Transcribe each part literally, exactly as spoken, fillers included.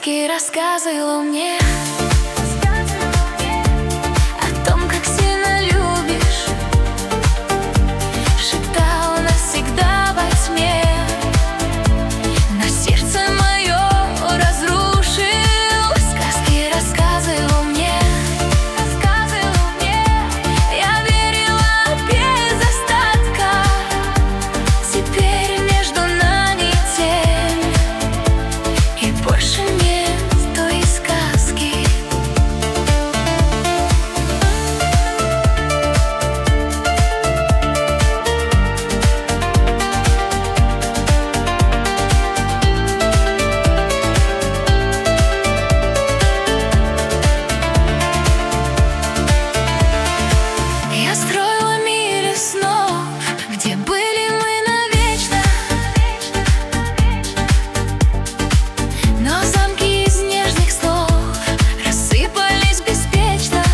Сказки рассказывал мне о том, как сильно любишь. Шептал навсегда во тьме, но сердце мое разрушил. Сказки рассказывал мне, рассказывал мне. Я верила без остатка. Теперь между нами тень, и больше нет той сказки. Я строила мир из снов, где были мы навечно, но замки из нежных слов рассыпались беспечно.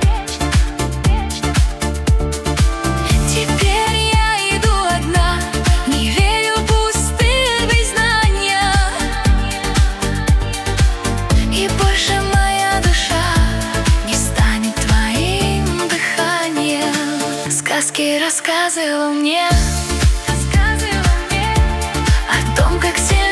Теперь я иду одна, не верю в пустые признания, и больше моя душа не станет твоим дыханием. Сказки рассказывал мне, рассказывал мне о том, как сильно